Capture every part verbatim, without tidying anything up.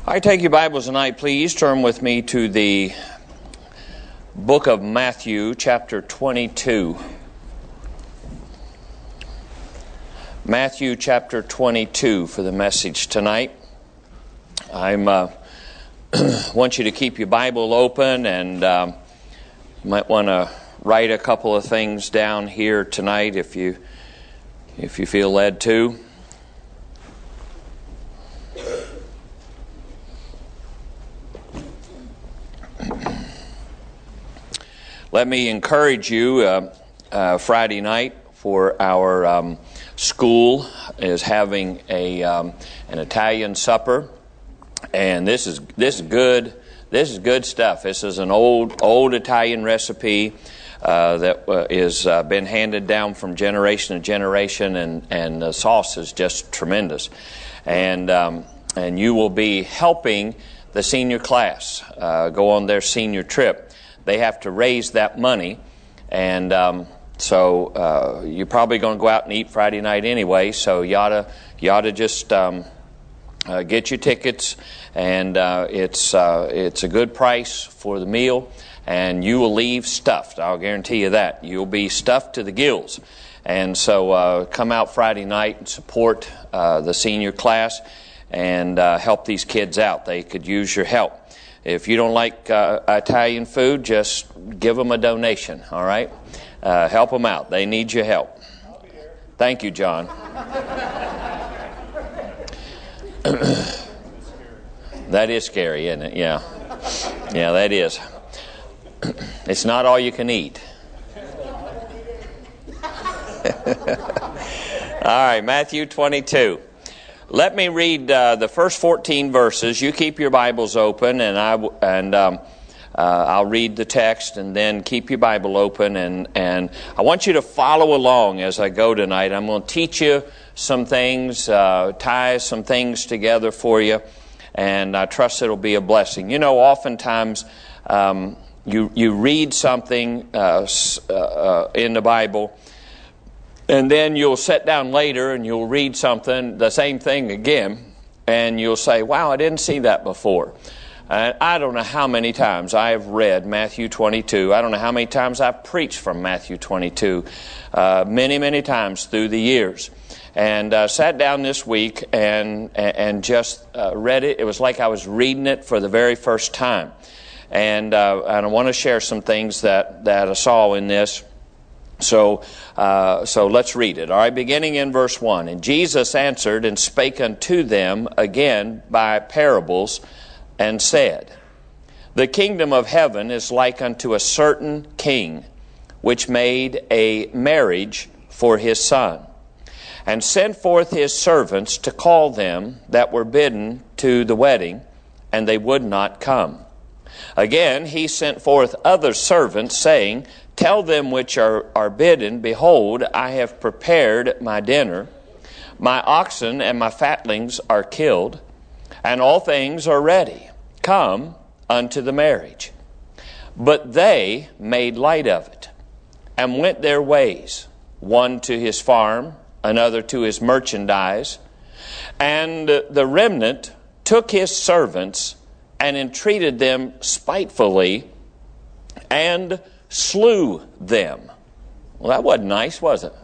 I take your Bibles tonight, please. Turn with me to the book of Matthew, chapter twenty-two. Matthew, chapter twenty-two for the message tonight. I'm uh, want you to keep your Bible open, and um, you might want to write a couple of things down here tonight if you if you feel led to. Let me encourage you, uh, uh, Friday night for our um, school is having a um, an Italian supper, and this is this is good. This is good stuff. This is an old old Italian recipe uh, that uh, is uh, been handed down from generation to generation, and and the sauce is just tremendous. And um, and you will be helping the senior class uh, go on their senior trip. They have to raise that money, and um, so uh, you're probably going to go out and eat Friday night anyway. So you ought to you ought to just um, uh, get your tickets, and uh, it's uh, it's a good price for the meal, and you will leave stuffed. I'll guarantee you that you'll be stuffed to the gills. And so uh, come out Friday night and support uh, the senior class and uh, help these kids out. They could use your help. If you don't like uh, Italian food, just give them a donation, all right? Uh, help them out. They need your help. Thank you, John. That is scary, isn't it? Yeah. Yeah, that is. It's not all you can eat. All right, Matthew twenty-two. Let me read uh, the first fourteen verses. You keep your Bibles open, and I and um, uh, I'll read the text, and then keep your Bible open, and and I want you to follow along as I go tonight. I'm going to teach you some things, uh, tie some things together for you, and I trust it'll be a blessing. You know, oftentimes um, you you read something uh, uh, in the Bible, and then you'll sit down later and you'll read something, the same thing again, and you'll say, wow, I didn't see that before. And I don't know how many times I have read Matthew twenty-two. I don't know how many times I've preached from Matthew twenty-two. Uh, many, many times through the years. And uh, sat down this week and, and just uh, read it. It was like I was reading it for the very first time. And, uh, and I want to share some things that, that I saw in this. So, uh, so let's read it. All right, beginning in verse one. And Jesus answered and spake unto them again by parables, and said, The kingdom of heaven is like unto a certain king, which made a marriage for his son, and sent forth his servants to call them that were bidden to the wedding, and they would not come. Again he sent forth other servants, saying, Tell them which are, are bidden, Behold, I have prepared my dinner. My oxen and my fatlings are killed, and all things are ready. Come unto the marriage. But they made light of it, and went their ways, one to his farm, another to his merchandise. And the remnant took his servants, and entreated them spitefully, and slew them. Well, that wasn't nice, was it?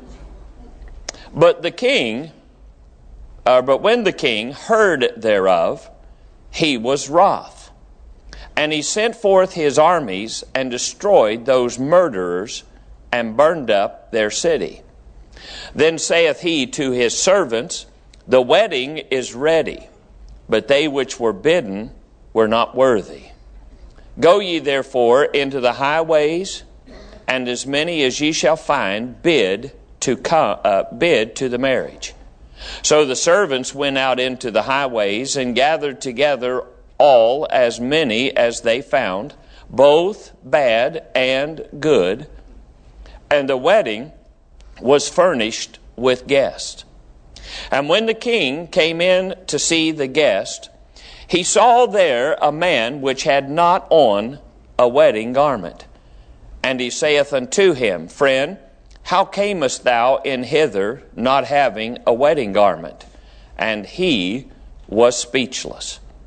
But the king, uh, but when the king heard thereof, he was wroth. And he sent forth his armies, and destroyed those murderers, and burned up their city. Then saith he to his servants, The wedding is ready, but they which were bidden were not worthy. Go ye therefore into the highways, and as many as ye shall find, bid to come, uh, bid to the marriage. So the servants went out into the highways, and gathered together all as many as they found, both bad and good. And the wedding was furnished with guests. And when the king came in to see the guest, he saw there a man which had not on a wedding garment. And he saith unto him, Friend, how camest thou in hither, not having a wedding garment? And he was speechless.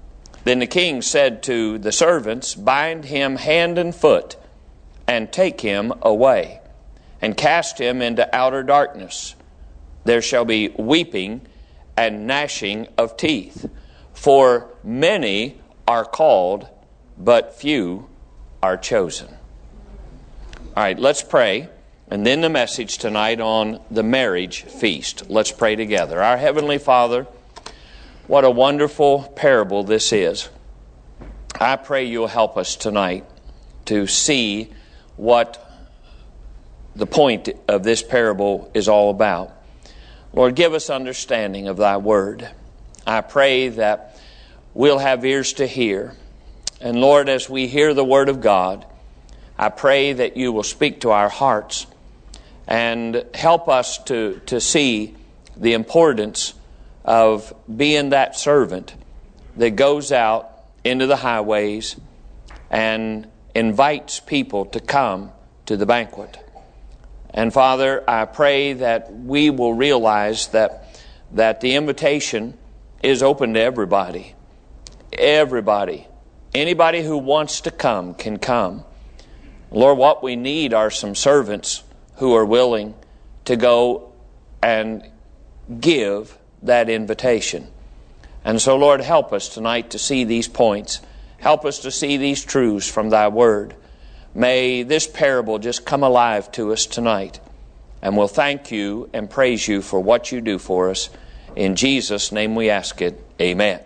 Then the king said to the servants, "Bind him hand and foot, and take him away, and cast him into outer darkness. There shall be weeping and gnashing of teeth, for many are called, but few are chosen." All right, let's pray, and then the message tonight on the marriage feast. Let's pray together. Our Heavenly Father, what a wonderful parable this is. I pray you'll help us tonight to see what the point of this parable is all about. Lord, give us understanding of thy word. I pray that we'll have ears to hear. And Lord, as we hear the word of God, I pray that you will speak to our hearts and help us to, to see the importance of being that servant that goes out into the highways and invites people to come to the banquet. And Father, I pray that we will realize that, that the invitation is open to everybody. Everybody. Anybody who wants to come can come. Lord, what we need are some servants who are willing to go and give that invitation. And so, Lord, help us tonight to see these points. Help us to see these truths from thy word. May this parable just come alive to us tonight. And we'll thank you and praise you for what you do for us. In Jesus' name we ask it. Amen.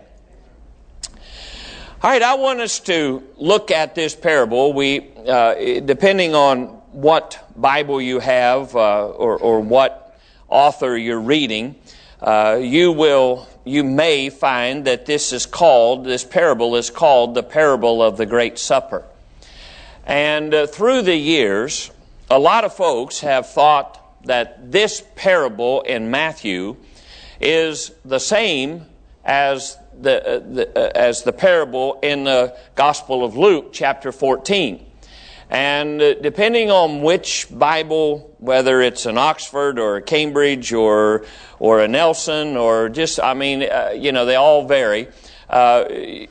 All right, I want us to look at this parable. We, uh, depending on what Bible you have uh, or, or what author you're reading, uh, you will, you may find that this is called, this parable is called the parable of the Great Supper. And uh, through the years, a lot of folks have thought that this parable in Matthew is the same as the, uh, the uh, as the parable in the Gospel of Luke, chapter fourteen. And uh, depending on which Bible, whether it's an Oxford or a Cambridge or or a Nelson or just, I mean, uh, you know, they all vary. Uh,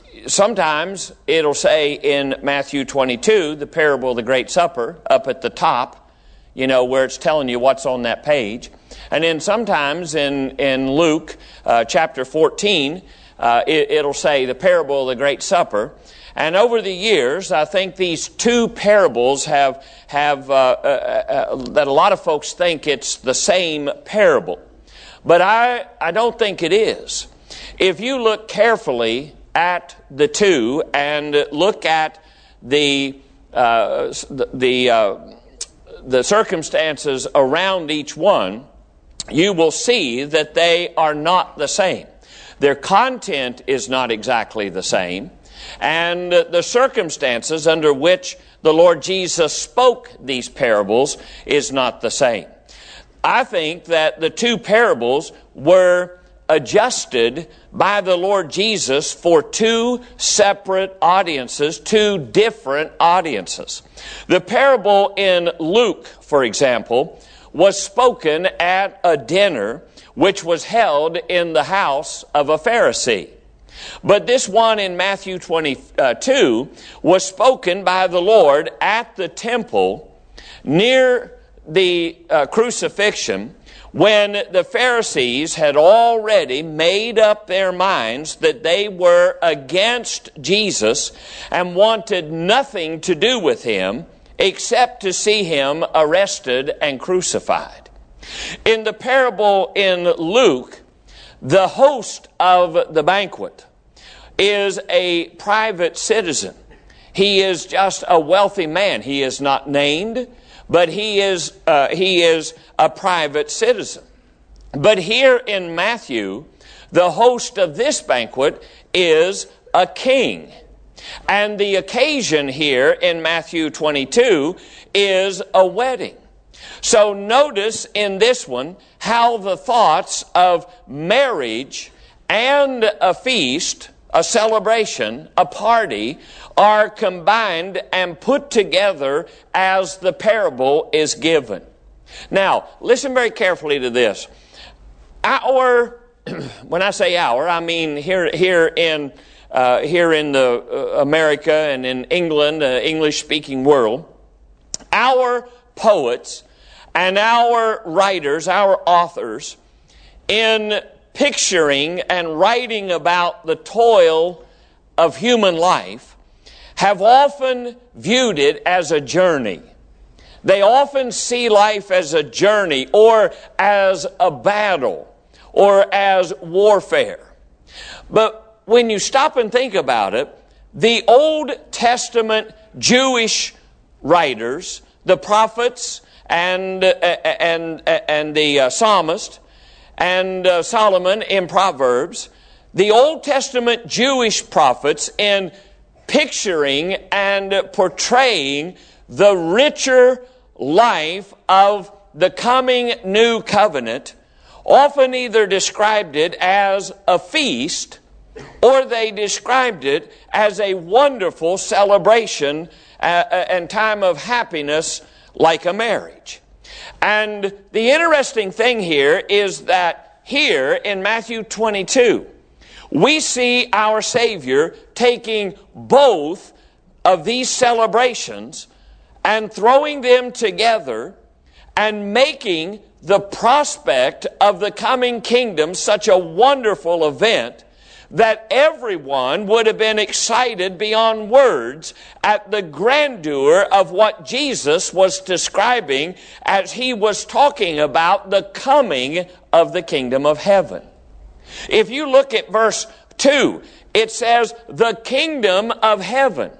sometimes it'll say in Matthew twenty-two, the parable of the Great Supper, up at the top, you know, where it's telling you what's on that page. And then sometimes in, in Luke uh, chapter fourteen, uh, it, it'll say the parable of the Great Supper. And over the years, I think these two parables have, have uh, uh, uh, that a lot of folks think it's the same parable. But I, I don't think it is. If you look carefully at the two and look at the uh, the uh, the circumstances around each one, you will see that they are not the same. Their content is not exactly the same, and the circumstances under which the Lord Jesus spoke these parables is not the same. I think that the two parables were adjusted by the Lord Jesus for two separate audiences, two different audiences. The parable in Luke, for example, was spoken at a dinner which was held in the house of a Pharisee. But this one in Matthew twenty-two was spoken by the Lord at the temple near the uh, crucifixion, when the Pharisees had already made up their minds that they were against Jesus and wanted nothing to do with him except to see him arrested and crucified. In the parable in Luke, the host of the banquet is a private citizen. He is just a wealthy man. He is not named, but he is uh, he is a private citizen. But here in Matthew, the host of this banquet is a king. And the occasion here in Matthew twenty-two is a wedding. So notice in this one how the thoughts of marriage and a feast, a celebration, a party, are combined and put together as the parable is given. Now, listen very carefully to this. Our, when I say our, I mean here here in uh, here in the uh, America and in England, uh, English-speaking world, our poets and our writers, our authors, in picturing and writing about the toil of human life, have often viewed it as a journey. They often see life as a journey or as a battle or as warfare. But when you stop and think about it, the Old Testament Jewish writers, the prophets and, uh, and, and the uh, psalmist and uh, Solomon in Proverbs, the Old Testament Jewish prophets in picturing and portraying the richer life of the coming new covenant, often either described it as a feast or they described it as a wonderful celebration uh, and time of happiness like a marriage. And the interesting thing here is that here in Matthew twenty-two, we see our Savior taking both of these celebrations and throwing them together and making the prospect of the coming kingdom such a wonderful event that everyone would have been excited beyond words at the grandeur of what Jesus was describing as he was talking about the coming of the kingdom of heaven. If you look at verse two, it says, the kingdom of heaven.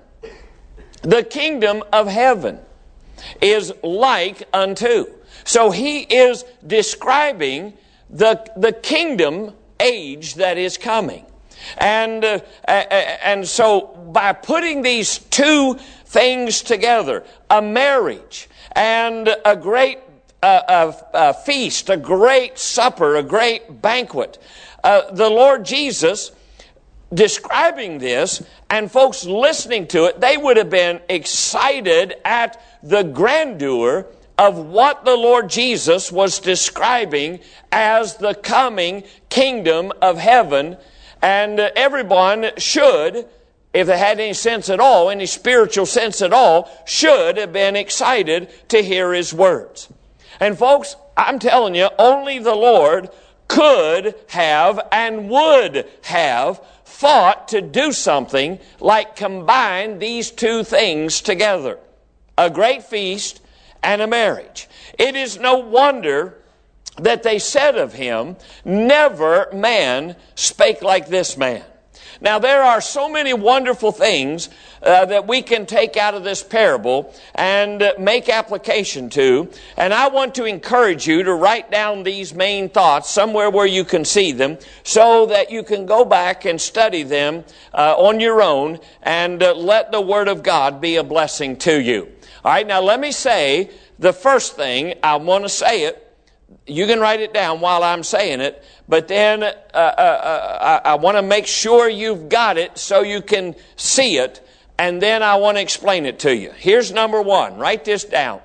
The kingdom of heaven is like unto. So he is describing the, the kingdom age that is coming. And, uh, and so by putting these two things together, a marriage and a great uh, a, a feast, a great supper, a great banquet, uh, the Lord Jesus describing this, and folks listening to it, they would have been excited at the grandeur of what the Lord Jesus was describing as the coming kingdom of heaven. And everyone should, if they had any sense at all, any spiritual sense at all, should have been excited to hear his words. And folks, I'm telling you, only the Lord could have and would have thought to do something like combine these two things together. A great feast and a marriage. It is no wonder that they said of him, never man spake like this man. Now there are so many wonderful things uh, that we can take out of this parable and uh, make application to. And I want to encourage you to write down these main thoughts somewhere where you can see them so that you can go back and study them uh, on your own and uh, let the Word of God be a blessing to you. All right, now let me say the first thing. I want to say it. You can write it down while I'm saying it, but then uh, uh, uh, I, I want to make sure you've got it so you can see it, and then I want to explain it to you. Here's number one. Write this down.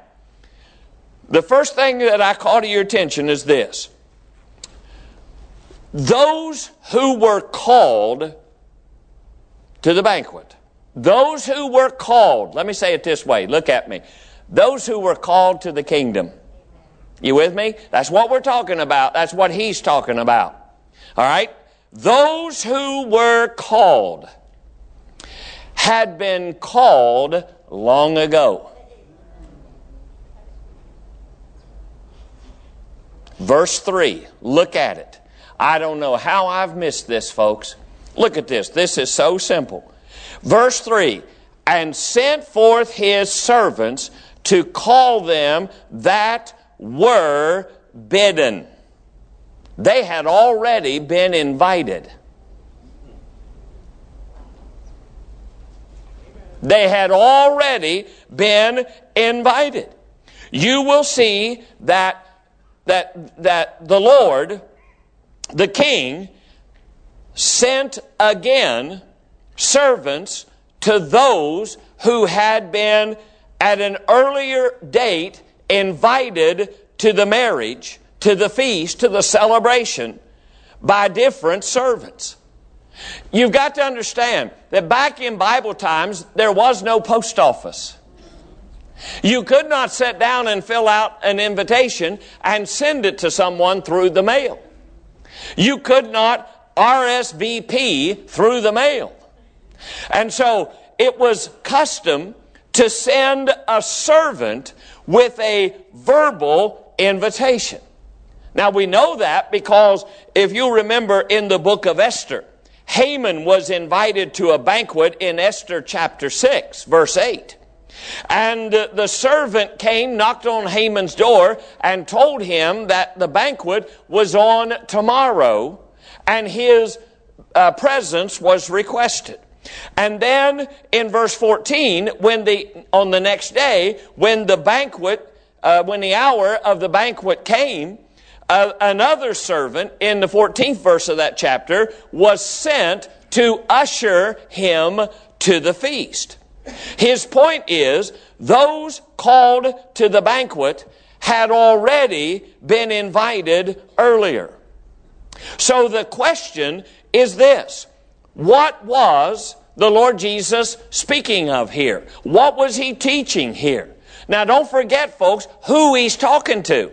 The first thing that I call to your attention is this. Those who were called to the banquet, those who were called, let me say it this way, look at me. Those who were called to the kingdom. You with me? That's what we're talking about. That's what he's talking about. All right? Those who were called had been called long ago. Verse three. Look at it. I don't know how I've missed this, folks. Look at this. This is so simple. Verse three. And sent forth his servants to call them that were bidden. They had already been invited. They had already been invited. You will see that that that the Lord, the King, sent again servants to those who had been at an earlier date invited to the marriage, to the feast, to the celebration by different servants. You've got to understand that back in Bible times, there was no post office. You could not sit down and fill out an invitation and send it to someone through the mail. You could not R S V P through the mail. And so it was custom to send a servant with a verbal invitation. Now we know that because if you remember in the book of Esther, Haman was invited to a banquet in Esther chapter six, verse eight. And the servant came, knocked on Haman's door, and told him that the banquet was on tomorrow, and his uh, presence was requested. And then in verse fourteen, when the on the next day, when the banquet, uh, when the hour of the banquet came, uh, another servant in the fourteenth verse of that chapter was sent to usher him to the feast. His point is, those called to the banquet had already been invited earlier. So the question is this: what was the Lord Jesus speaking of here? What was He teaching here? Now don't forget, folks, who He's talking to.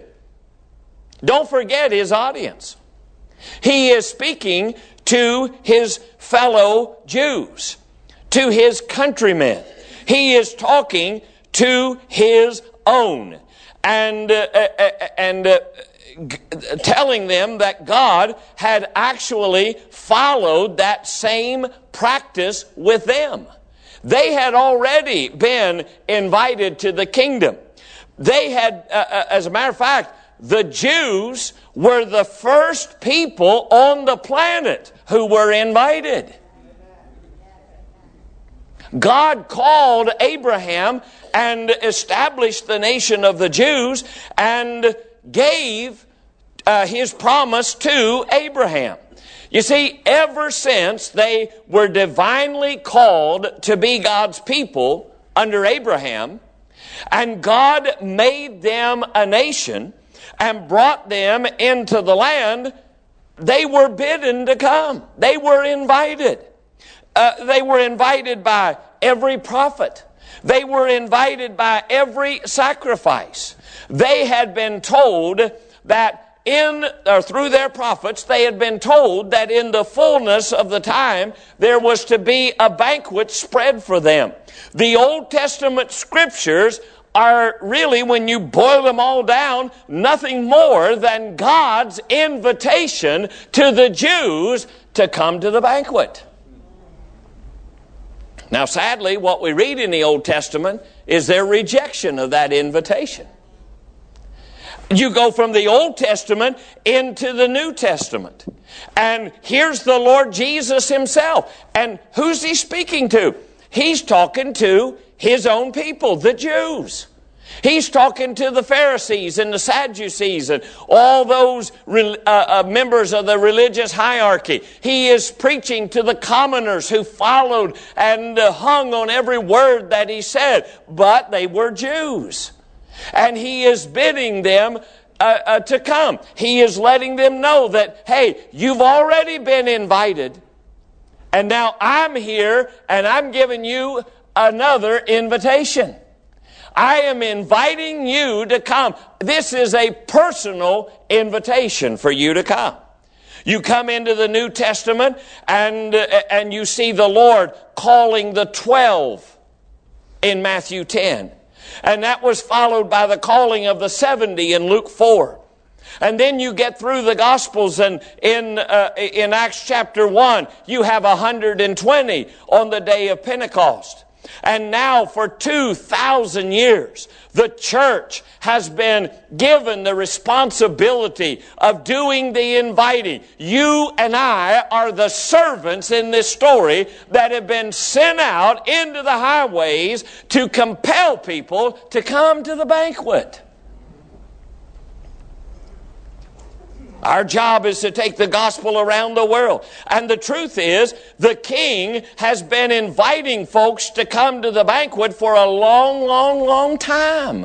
Don't forget His audience. He is speaking to His fellow Jews, to His countrymen. He is talking to His own, and uh, uh, and uh, g- telling them that God had actually followed that same practice with them. They had already been invited to the kingdom. They had, uh, uh, as a matter of fact, the Jews were the first people on the planet who were invited. God called Abraham and established the nation of the Jews and gave uh, His promise to Abraham. You see, ever since they were divinely called to be God's people under Abraham, and God made them a nation and brought them into the land, they were bidden to come. They were invited. Uh, they were invited by every prophet. They were invited by every sacrifice. They had been told that in, or through their prophets, they had been told that in the fullness of the time, there was to be a banquet spread for them. The Old Testament scriptures are really, when you boil them all down, nothing more than God's invitation to the Jews to come to the banquet. Now, sadly, what we read in the Old Testament is their rejection of that invitation. You go from the Old Testament into the New Testament. And here's the Lord Jesus Himself. And who's He speaking to? He's talking to His own people, the Jews. He's talking to the Pharisees and the Sadducees and all those uh, uh, members of the religious hierarchy. He is preaching to the commoners who followed and uh, hung on every word that He said. But they were Jews. And He is bidding them uh, uh, to come. He is letting them know that, hey, you've already been invited. And now I'm here and I'm giving you another invitation. I am inviting you to come. This is a personal invitation for you to come. You come into the New Testament and, uh, and you see the Lord calling the twelve in Matthew ten. And that was followed by the calling of the seventy in Luke four. And then you get through the Gospels, and in uh, in Acts chapter one, you have one hundred twenty on the day of Pentecost. And now for two thousand years, the church has been given the responsibility of doing the inviting. You and I are the servants in this story that have been sent out into the highways to compel people to come to the banquet. Our job is to take the gospel around the world. And the truth is, the King has been inviting folks to come to the banquet for a long, long, long time.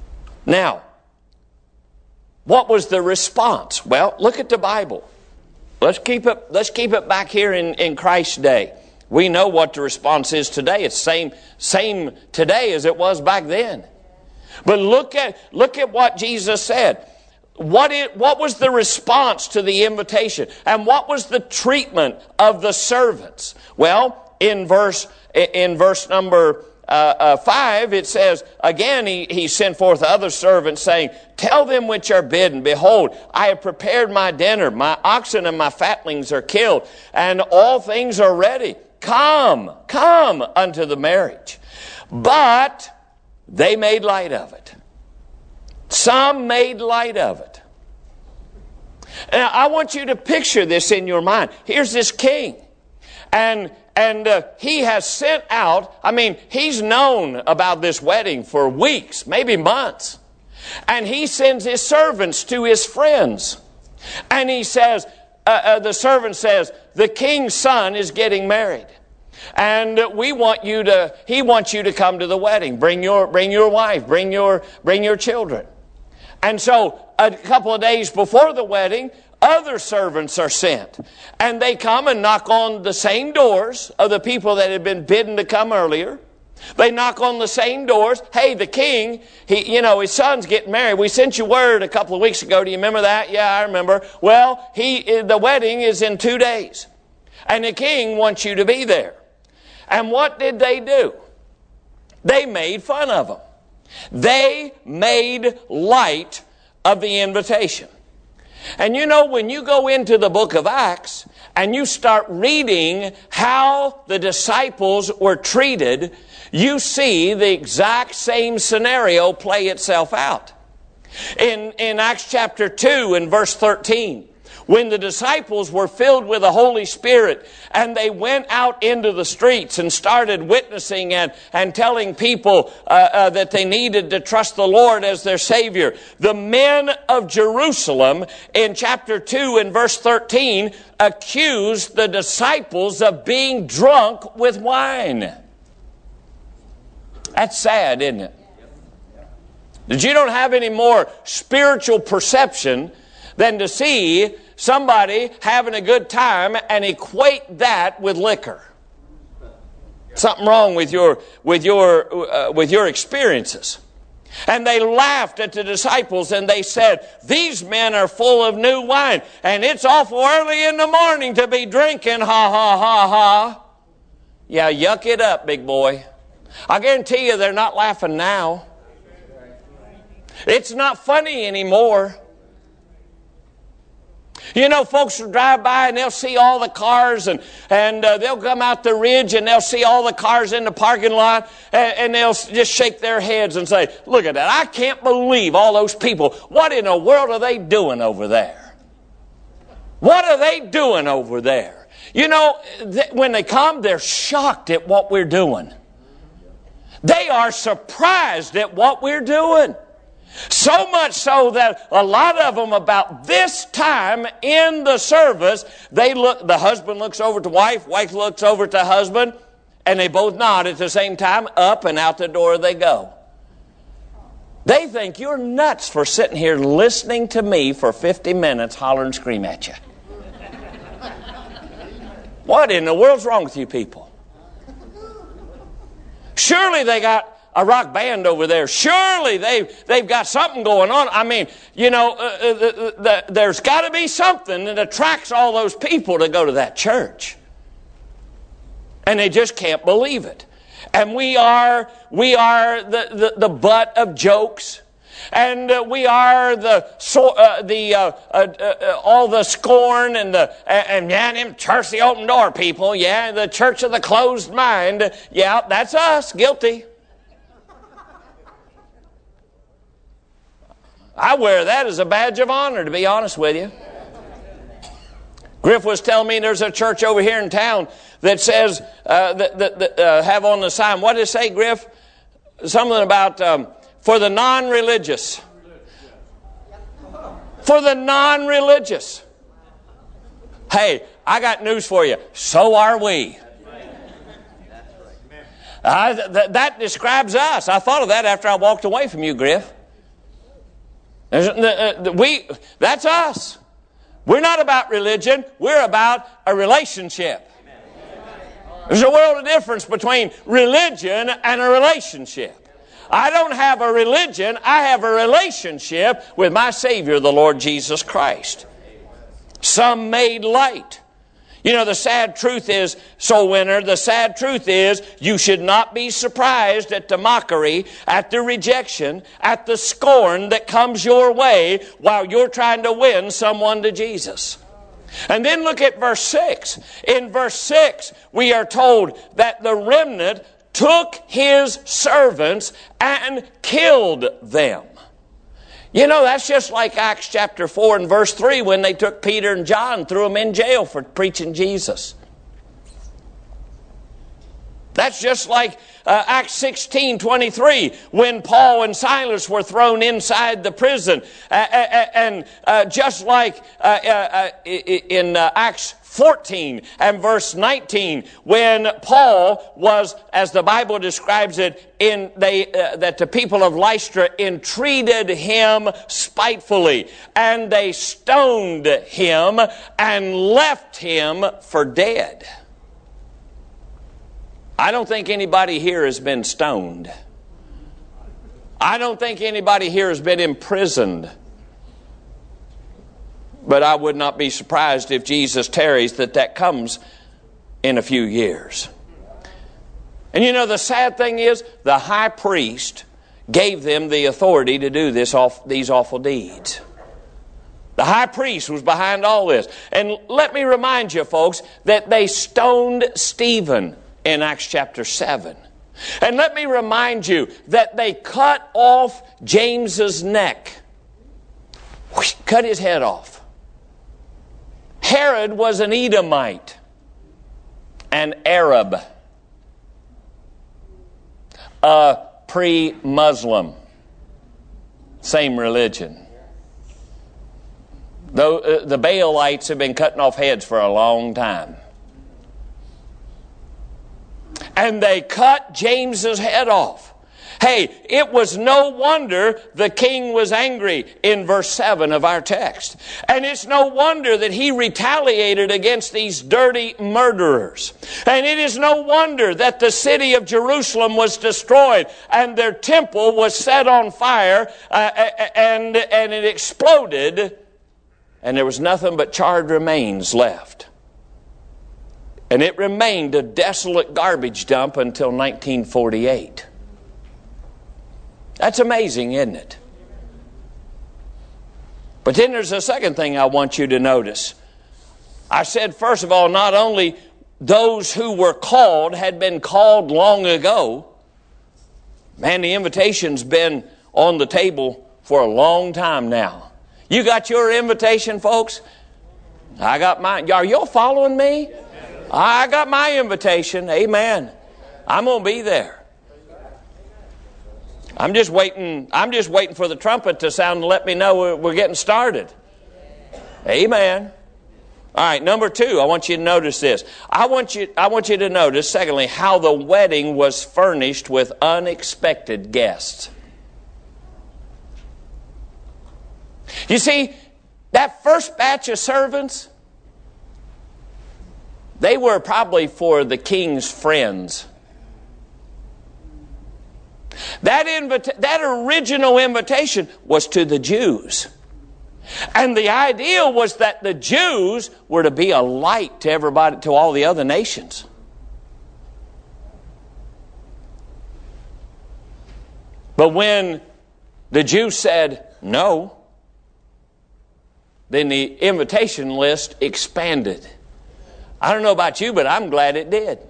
Now, what was the response? Well, look at the Bible. Let's keep it, let's keep it back here in, in Christ's day. We know what the response is today. It's same same today as it was back then. But look at look at what Jesus said. What it what was the response to the invitation? And what was the treatment of the servants? Well, in verse in verse number Uh, uh, five, it says, again, he, he sent forth other servants, saying, tell them which are bidden, behold, I have prepared my dinner. My oxen and my fatlings are killed, and all things are ready. Come, come unto the marriage. But they made light of it. Some made light of it. Now, I want you to picture this in your mind. Here's this king, and And uh, he has sent out, I mean, he's known about this wedding for weeks, maybe months. And he sends his servants to his friends. And he says, uh, uh, the servant says, the king's son is getting married. And uh, we want you to, he wants you to come to the wedding. Bring your, bring your wife, bring your, bring your children. And so a couple of days before the wedding, other servants are sent. And they come and knock on the same doors of the people that had been bidden to come earlier. They knock on the same doors. Hey, the king, he, you know, his son's getting married. We sent you word a couple of weeks ago. Do you remember that? Yeah, I remember. Well, he, the wedding is in two days. And the king wants you to be there. And what did they do? They made fun of him. They made light of the invitation. And you know, when you go into the book of Acts and you start reading how the disciples were treated, you see the exact same scenario play itself out. In, in Acts chapter two and verse thirteen, when the disciples were filled with the Holy Spirit and they went out into the streets and started witnessing and, and telling people uh, uh, that they needed to trust the Lord as their Savior, the men of Jerusalem in chapter two and verse thirteen accused the disciples of being drunk with wine. That's sad, isn't it? That you don't have any more spiritual perception than to see somebody having a good time and equate that with liquor. Something wrong with your with your uh, with your experiences. And they laughed at the disciples and they said, these men are full of new wine, and it's awful early in the morning to be drinking, ha ha ha ha. Yeah, yuck it up, big boy. I guarantee you they're not laughing now. It's not funny anymore. You know, folks will drive by and they'll see all the cars, and, and uh, they'll come out the ridge and they'll see all the cars in the parking lot, and, and they'll just shake their heads and say, look at that, I can't believe all those people. What in the world are they doing over there? What are they doing over there? You know, th- when they come, they're shocked at what we're doing. They are surprised at what we're doing. So much so that a lot of them, about this time in the service, they look, the husband looks over to wife, wife looks over to husband, and they both nod at the same time. Up and out the door they go. They think you're nuts for sitting here listening to me for fifty minutes holler and scream at you. What in the world's wrong with you people? Surely they got a rock band over there. Surely they've, they've got something going on. I mean, you know, uh, uh, the, the, there's got to be something that attracts all those people to go to that church. And they just can't believe it. And we are, we are the, the, the butt of jokes. And uh, we are the so, uh, the uh, uh, uh, all the scorn and the uh, and yeah, them church the open door people. Yeah, the church of the closed mind. Yeah, that's us, guilty. I wear that as a badge of honor, to be honest with you. Griff was telling me there's a church over here in town that says, uh, that, that, that uh, have on the sign, what did it say, Griff? Something about, um, for the non-religious. For the non-religious. Hey, I got news for you. So are we. Uh, th- that describes us. I thought of that after I walked away from you, Griff. We, that's us. We're not about religion. We're about a relationship. There's a world of difference between religion and a relationship. I don't have a religion. I have a relationship with my Savior, the Lord Jesus Christ. Some made light. You know, the sad truth is, soul winner, the sad truth is you should not be surprised at the mockery, at the rejection, at the scorn that comes your way while you're trying to win someone to Jesus. And then look at verse six. In verse six, we are told that the remnant took his servants and killed them. You know, that's just like Acts chapter four and verse three when they took Peter and John, threw them in jail for preaching Jesus. That's just like uh, Acts sixteen twenty-three when Paul and Silas were thrown inside the prison. Uh, uh, and uh, just like uh, uh, in uh, Acts fourteen and verse nineteen when Paul was, as the Bible describes it, in they uh, that the people of Lystra entreated him spitefully, and they stoned him and left him for dead. I don't think anybody here has been stoned. I don't think anybody here has been imprisoned. But I would not be surprised if Jesus tarries that that comes in a few years. And you know, the sad thing is, the high priest gave them the authority to do this, these awful deeds. The high priest was behind all this. And let me remind you, folks, that they stoned Stephen in Acts chapter seven. And let me remind you that they cut off James's neck. Cut his head off. Herod was an Edomite, an Arab, a pre-Muslim, same religion. Though uh, the Baalites have been cutting off heads for a long time. And they cut James's head off. Hey, it was no wonder the king was angry in verse seven of our text. And it's no wonder that he retaliated against these dirty murderers. And it is no wonder that the city of Jerusalem was destroyed and their temple was set on fire uh, and, and it exploded and there was nothing but charred remains left. And it remained a desolate garbage dump until nineteen forty-eight. That's amazing, isn't it? But then there's a second thing I want you to notice. I said, first of all, not only those who were called had been called long ago. Man, the invitation's been on the table for a long time now. You got your invitation, folks? I got mine. Are you following me? I got my invitation. Amen. I'm going to be there. I'm just waiting. I'm just waiting for the trumpet to sound and let me know we're, we're getting started. Amen. All right, number two, I want you to notice this. I want you, I want you to notice, secondly, how the wedding was furnished with unexpected guests. You see, that first batch of servants, they were probably for the king's friends. That, invita- that original invitation was to the Jews. And the idea was that the Jews were to be a light to everybody, to all the other nations. But when the Jews said no, then the invitation list expanded. I don't know about you, but I'm glad it did.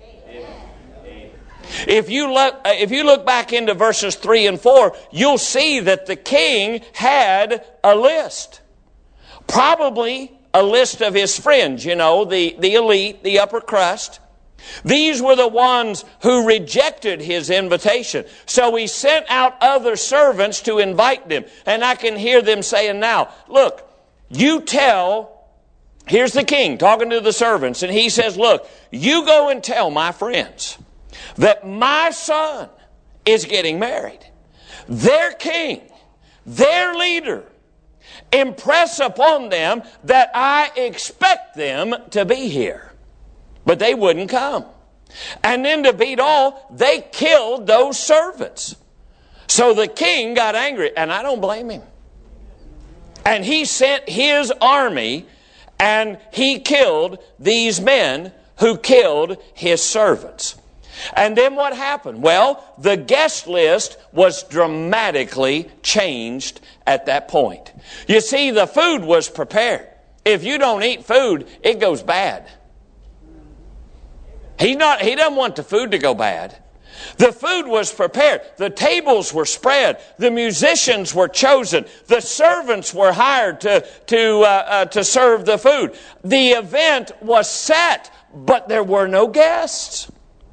If you look, if you look back into verses three and four, you'll see that the king had a list. Probably a list of his friends, you know, the, the elite, the upper crust. These were the ones who rejected his invitation. So he sent out other servants to invite them. And I can hear them saying now, look, you tell, here's the king talking to the servants, and he says, look, you go and tell my friends that my son is getting married. Their king, their leader, impress upon them that I expect them to be here. But they wouldn't come. And then to beat all, they killed those servants. So the king got angry, and I don't blame him. And he sent his army, and he killed these men who killed his servants. And then what happened? Well, the guest list was dramatically changed at that point. You see, the food was prepared. If you don't eat food, it goes bad. He's not, he doesn't want the food to go bad. The food was prepared. The tables were spread. The musicians were chosen. The servants were hired to, to, uh, uh, to serve the food. The event was set, but there were no guests.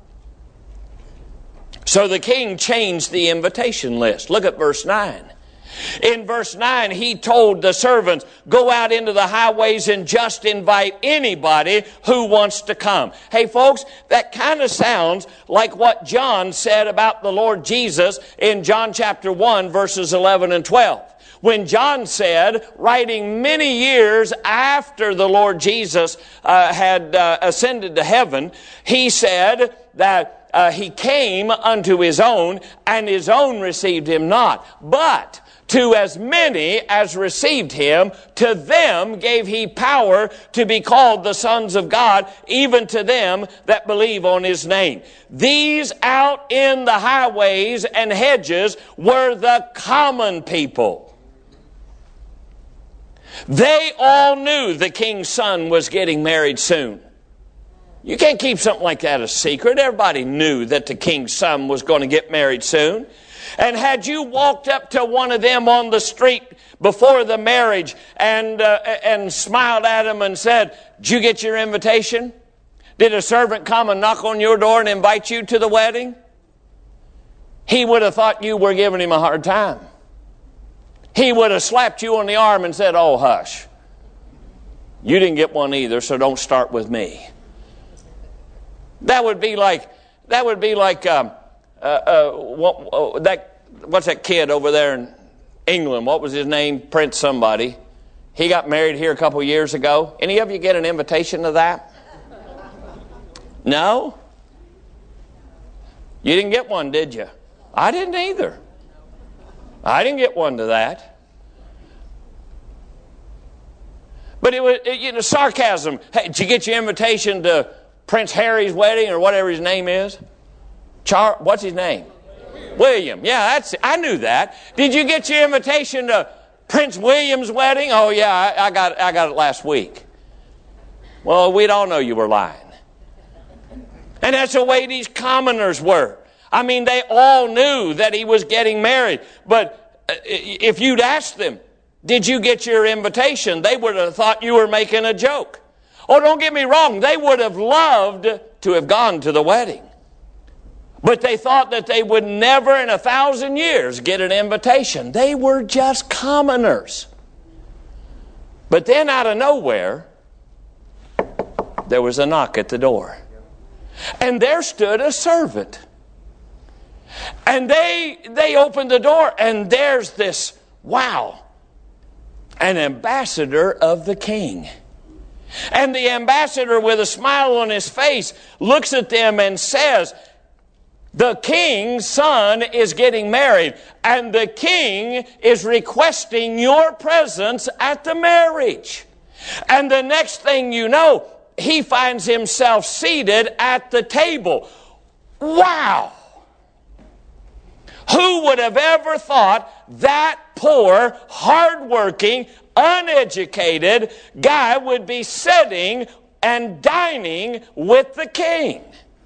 So the king changed the invitation list. Look at verse nine. In verse nine, he told the servants, go out into the highways and just invite anybody who wants to come. Hey folks, that kind of sounds like what John said about the Lord Jesus in John chapter one, verses eleven and twelve. When John said, writing many years after the Lord Jesus uh, had uh, ascended to heaven, he said that Uh, he came unto his own, and his own received him not. But to as many as received him, to them gave he power to be called the sons of God, even to them that believe on his name. These out in the highways and hedges were the common people. They all knew the king's son was getting married soon. You can't keep something like that a secret. Everybody knew that the king's son was going to get married soon. And had you walked up to one of them on the street before the marriage and uh, and smiled at them and said, did you get your invitation? Did a servant come and knock on your door and invite you to the wedding? He would have thought you were giving him a hard time. He would have slapped you on the arm and said, oh, hush. You didn't get one either, so don't start with me. That would be like, that would be like, um, uh, uh, what, that, what's that kid over there in England? What was his name? Prince somebody. He got married here a couple of years ago. Any of you get an invitation to that? No? You didn't get one, did you? I didn't either. I didn't get one to that. But it was, it, you know, sarcasm. Hey, did you get your invitation to Prince Harry's wedding or whatever his name is? Char, what's his name? William. William. Yeah, that's. I knew that. Did you get your invitation to Prince William's wedding? Oh yeah, I, I got. I got it last week. Well, we'd all know you were lying. And that's the way these commoners were. I mean, they all knew that he was getting married. But if you'd asked them, did you get your invitation? They would have thought you were making a joke. Oh, don't get me wrong. They would have loved to have gone to the wedding. But they thought that they would never in a thousand years get an invitation. They were just commoners. But then out of nowhere, there was a knock at the door. And there stood a servant. And they, they opened the door, and there's this, wow, an ambassador of the king. And the ambassador, with a smile on his face, looks at them and says, the king's son is getting married, and the king is requesting your presence at the marriage. And the next thing you know, he finds himself seated at the table. Wow! Who would have ever thought that poor, hardworking, uneducated guy would be sitting and dining with the king?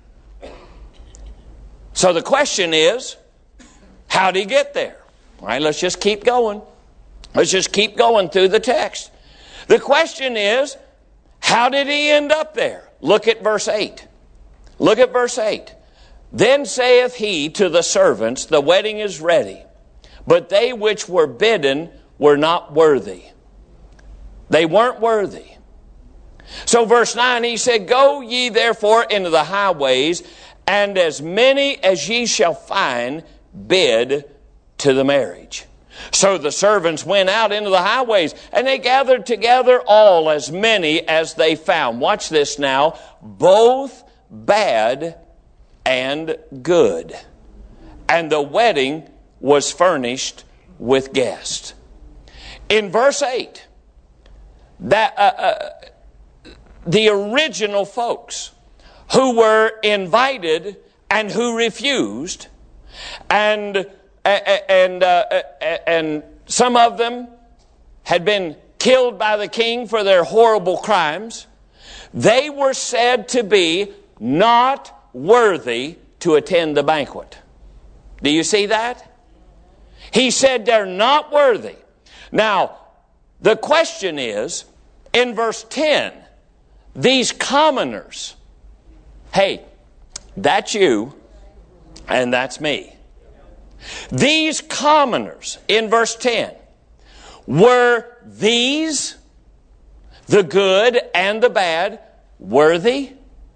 So the question is, how did he get there? All right, let's just keep going. Let's just keep going through the text. The question is, how did he end up there? Look at verse eight. Look at verse eight. Then saith he to the servants, the wedding is ready, but they which were bidden were not worthy. They weren't worthy. So verse nine, he said, go ye therefore into the highways, and as many as ye shall find, bid to the marriage. So the servants went out into the highways, and they gathered together all, as many as they found. Watch this now. Both bad and good. And the wedding was furnished with guests. In verse eight, that uh, uh, the original folks who were invited and who refused, and and uh, and some of them had been killed by the king for their horrible crimes, they were said to be not worthy to attend the banquet. Do you see that? He said they're not worthy. Now, the question is, in verse ten, these commoners, hey, that's you and that's me. These commoners, in verse ten, were these, the good and the bad, worthy?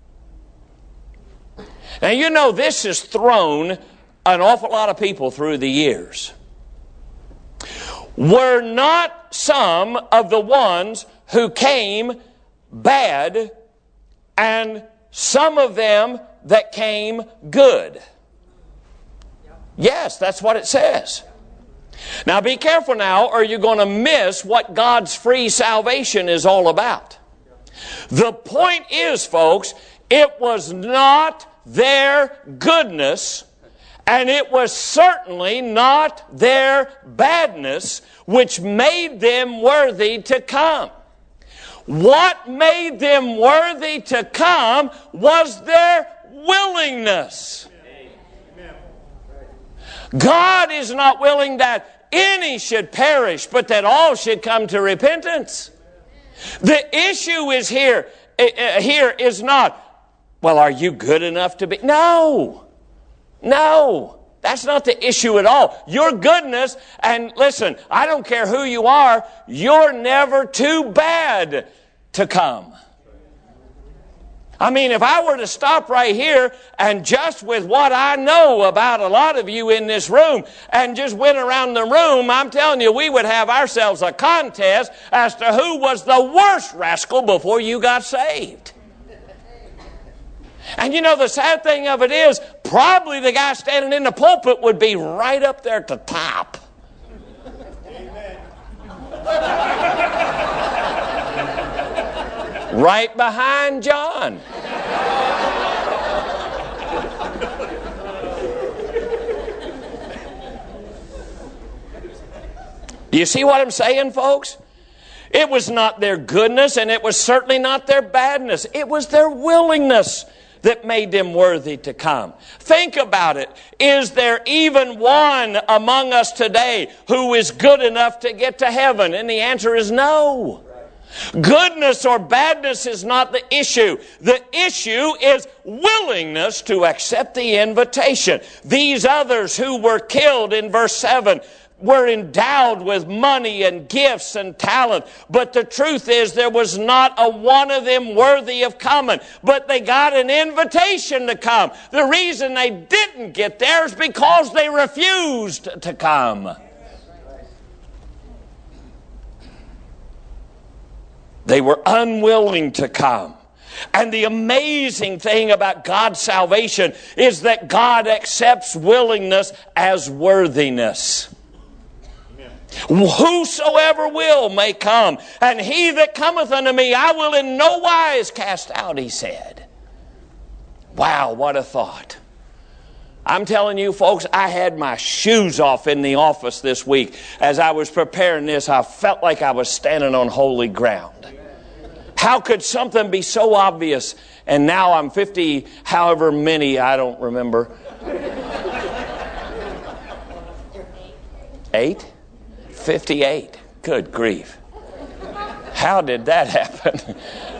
Now, you know, this has thrown an awful lot of people through the years. Were not some of the ones who came bad, and some of them that came good? Yes, that's what it says. Now be careful now, or you're going to miss what God's free salvation is all about. The point is, folks, it was not their goodness, and it was certainly not their badness which made them worthy to come. What made them worthy to come was their willingness. God is not willing that any should perish, but that all should come to repentance. The issue is here, uh, here is not, well, are you good enough to be? No. No. That's not the issue at all. Your goodness, and listen, I don't care who you are, you're never too bad to come. I mean, if I were to stop right here and just with what I know about a lot of you in this room and just went around the room, I'm telling you, we would have ourselves a contest as to who was the worst rascal before you got saved. And you know, the sad thing of it is, probably the guy standing in the pulpit would be right up there at the top. Right behind John. Do you see what I'm saying, folks? It was not their goodness, and it was certainly not their badness. It was their willingness that made them worthy to come. Think about it. Is there even one among us today who is good enough to get to heaven? And the answer is no. Goodness or badness is not the issue. The issue is willingness to accept the invitation. These others who were killed in verse seven were endowed with money and gifts and talent. But the truth is there was not a one of them worthy of coming. But they got an invitation to come. The reason they didn't get there is because they refused to come. They were unwilling to come. And the amazing thing about God's salvation is that God accepts willingness as worthiness. Amen. Whosoever will may come, and he that cometh unto me I will in no wise cast out, he said. Wow, what a thought. I'm telling you, folks, I had my shoes off in the office this week. As I was preparing this, I felt like I was standing on holy ground. How could something be so obvious? And now I'm fifty, however many, I don't remember. Eight? fifty-eight. Good grief. How did that happen?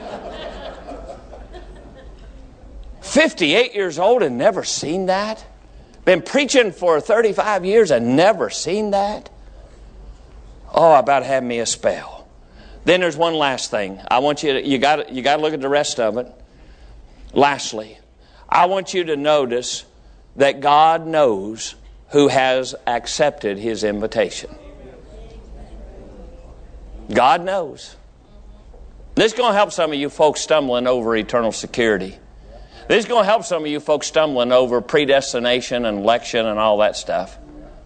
fifty-eight years old and never seen that? Been preaching for thirty-five years and never seen that? Oh, I about had me a spell. Then there's one last thing. I want you to, you got you got to look at the rest of it. Lastly, I want you to notice that God knows who has accepted his invitation. God knows. This is going to help some of you folks stumbling over eternal security. This is going to help some of you folks stumbling over predestination and election and all that stuff.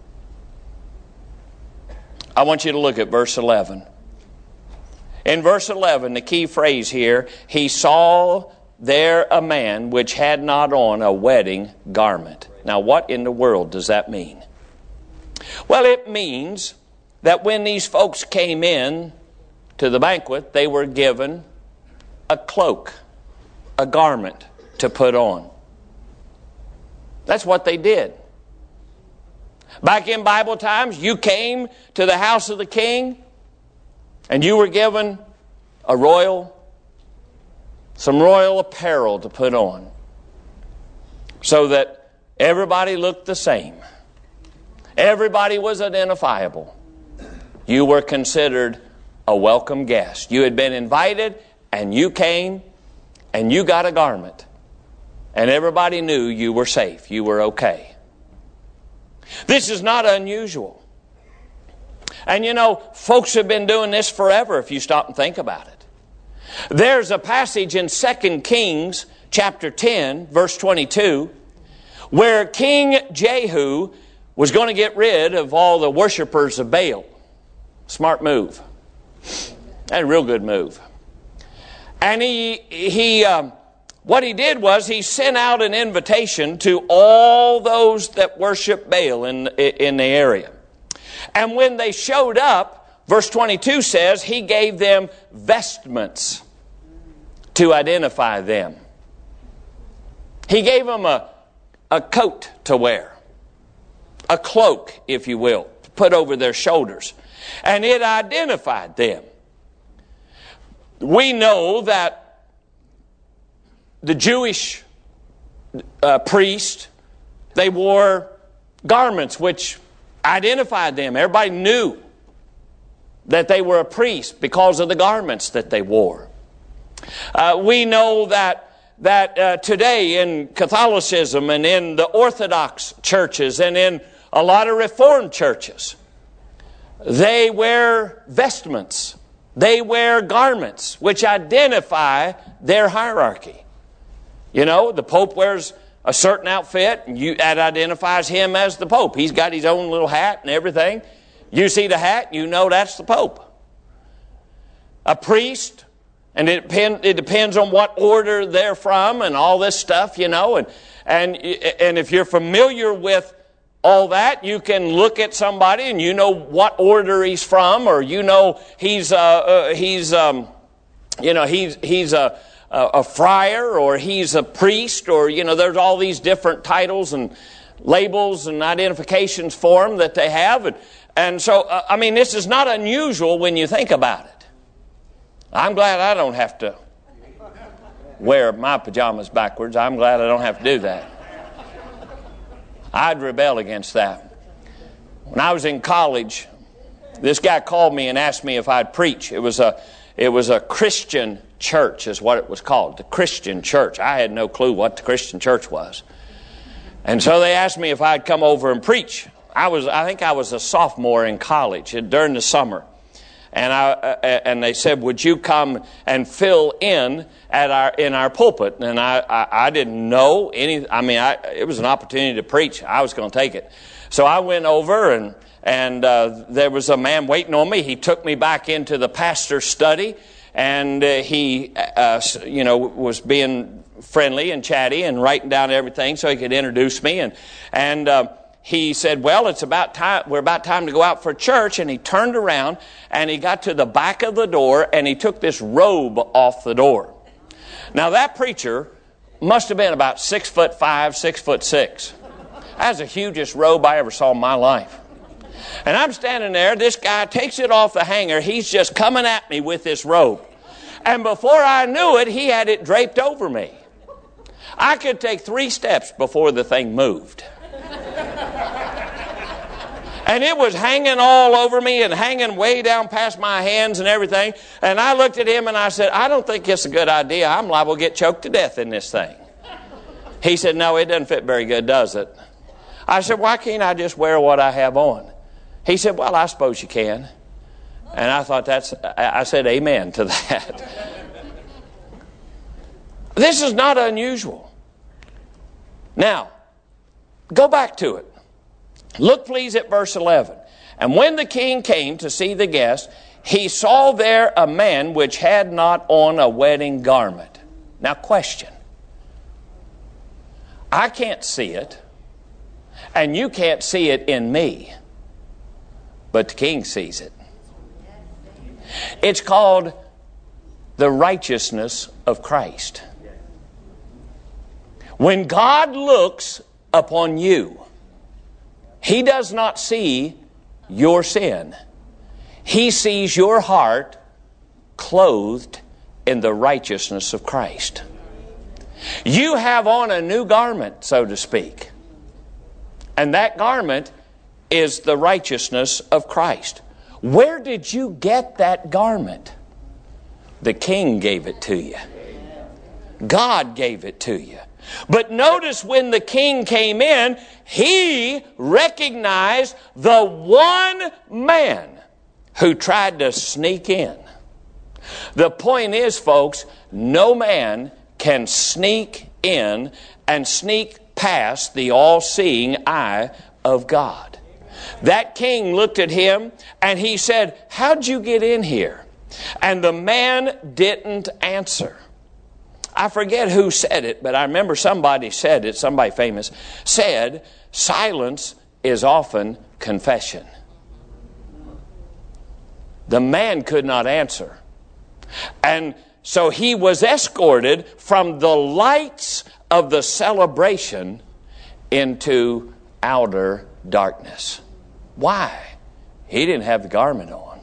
I want you to look at verse eleven. In verse eleven, the key phrase here, he saw there a man which had not on a wedding garment. Now, what in the world does that mean? Well, it means that when these folks came in to the banquet, they were given a cloak, a garment to put on. That's what they did. Back in Bible times, you came to the house of the king and you were given a royal, some royal apparel to put on so that everybody looked the same. Everybody was identifiable. You were considered a welcome guest. You had been invited and you came and you got a garment. And everybody knew you were safe. You were okay. This is not unusual. And you know, folks have been doing this forever if you stop and think about it. There's a passage in Second Kings chapter ten, verse twenty-two, where King Jehu was going to get rid of all the worshipers of Baal. Smart move. And a real good move. And he, he um, what he did was he sent out an invitation to all those that worship Baal in, in the area. And when they showed up, verse twenty-two says, he gave them vestments to identify them. He gave them a, a coat to wear. A cloak, if you will, to put over their shoulders. And it identified them. We know that the Jewish uh, priest, they wore garments which identified them. Everybody knew that they were a priest because of the garments that they wore. Uh, we know that that uh, today in Catholicism and in the Orthodox churches and in a lot of Reformed churches, they wear vestments. They wear garments which identify their hierarchy. You know, the Pope wears a certain outfit, and you, that identifies him as the Pope. He's got his own little hat and everything. You see the hat, you know that's the Pope. A priest, and it, depend, it depends on what order they're from and all this stuff, you know. And, and, and if you're familiar with all that, you can look at somebody and you know what order he's from, or you know he's, uh, uh, he's um, you know, he's, he's a... a friar, or he's a priest, or, you know, there's all these different titles and labels and identifications for them that they have. And, and so, uh, I mean, this is not unusual when you think about it. I'm glad I don't have to wear my pajamas backwards. I'm glad I don't have to do that. I'd rebel against that. When I was in college, this guy called me and asked me if I'd preach. It was a, it was a Christian church is what it was called, the Christian church. I had no clue what the Christian church was. And so they asked me if I'd come over and preach. I was, I think I was a sophomore in college during the summer. And I, uh, and they said, would you come and fill in at our, in our pulpit? And I, I, I didn't know any, I mean, I, it was an opportunity to preach. I was going to take it. So I went over and, and, uh, there was a man waiting on me. He took me back into the pastor's study. And uh, he, uh, you know, was being friendly and chatty and writing down everything so he could introduce me. And and uh, he said, "Well, it's about time. We're about time to go out for church." And he turned around and he got to the back of the door and he took this robe off the door. Now that preacher must have been about six foot five, six foot six. That's the hugest robe I ever saw in my life. And I'm standing there, this guy takes it off the hanger, he's just coming at me with this robe. And before I knew it, he had it draped over me. I could take three steps before the thing moved. And it was hanging all over me and hanging way down past my hands and everything. And I looked at him and I said, I don't think it's a good idea. I'm liable to get choked to death in this thing. He said, no, it doesn't fit very good, does it? I said, why can't I just wear what I have on? He said, well, I suppose you can. And I thought that's, I said amen to that. This is not unusual. Now, go back to it. Look please at verse eleven. And when the king came to see the guest, he saw there a man which had not on a wedding garment. Now question. I can't see it, and you can't see it in me, but the king sees it. It's called the righteousness of Christ. When God looks upon you, He does not see your sin. He sees your heart clothed in the righteousness of Christ. You have on a new garment, so to speak. And that garment is the righteousness of Christ. Where did you get that garment? The King gave it to you. God gave it to you. But notice when the king came in, he recognized the one man who tried to sneak in. The point is, folks, no man can sneak in and sneak past the all-seeing eye of God. That king looked at him and he said, "How'd you get in here?" And the man didn't answer. I forget who said it, but I remember somebody said it, somebody famous, said, silence is often confession. The man could not answer. And so he was escorted from the lights of the celebration into outer darkness. Why? He didn't have the garment on.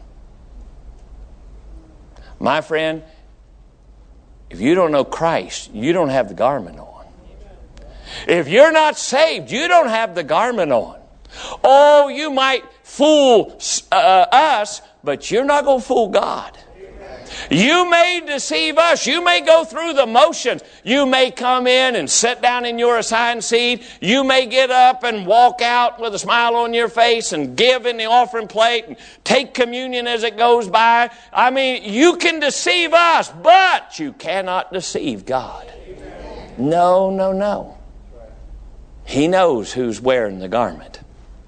My friend, if you don't know Christ, you don't have the garment on. If you're not saved, you don't have the garment on. Oh, you might fool uh, us, but you're not going to fool God. You may deceive us. You may go through the motions. You may come in and sit down in your assigned seat. You may get up and walk out with a smile on your face and give in the offering plate and take communion as it goes by. I mean, you can deceive us, but you cannot deceive God. No, no, no. He knows who's wearing the garment.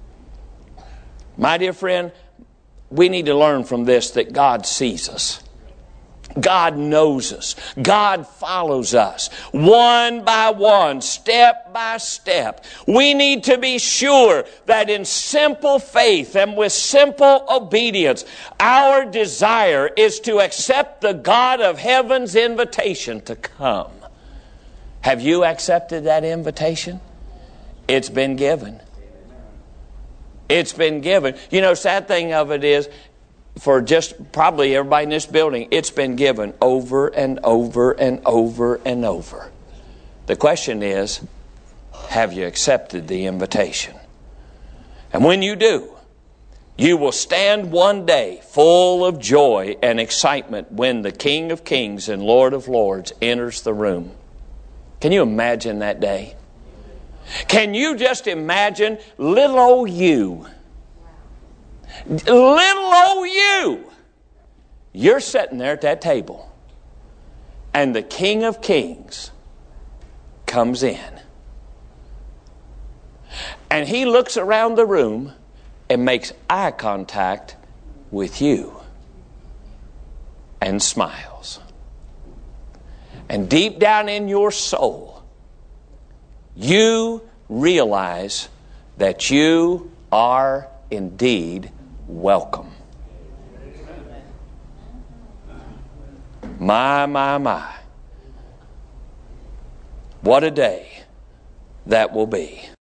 My dear friend, we need to learn from this that God sees us. God knows us. God follows us. One by one, step by step. We need to be sure that in simple faith and with simple obedience, our desire is to accept the God of heaven's invitation to come. Have you accepted that invitation? It's been given. It's been given. You know, sad thing of it is, for just probably everybody in this building, it's been given over and over and over and over. The question is, have you accepted the invitation? And when you do, you will stand one day full of joy and excitement when the King of Kings and Lord of Lords enters the room. Can you imagine that day? Can you just imagine little old you? Little old you. You're sitting there at that table, and the King of Kings comes in. And he looks around the room and makes eye contact with you and smiles. And deep down in your soul, you realize that you are indeed welcome. My, my, my. What a day that will be.